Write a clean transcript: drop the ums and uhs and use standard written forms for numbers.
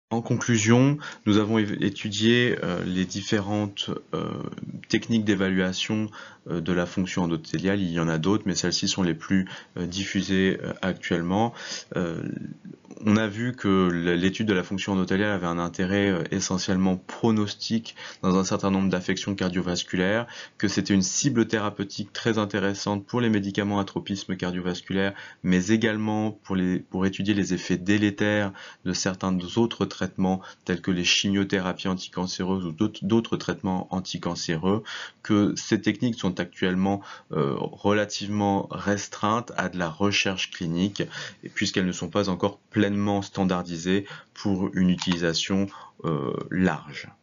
En conclusion, nous avons étudié les différentes techniques d'évaluation de la fonction endothéliale. Il y en a d'autres, mais celles-ci sont les plus diffusées actuellement. On a vu que l'étude de la fonction endothéliale avait un intérêt essentiellement pronostique dans un certain nombre d'affections cardiovasculaires, que c'était une cible thérapeutique très intéressante pour les médicaments à tropisme cardiovasculaire, mais également pour étudier les effets délétères de certains autres traitements tels que les chimiothérapies anticancéreuses ou d'autres traitements anticancéreux, que ces techniques sont actuellement relativement restreintes à de la recherche clinique, puisqu'elles ne sont pas encore pleinement standardisées pour une utilisation large.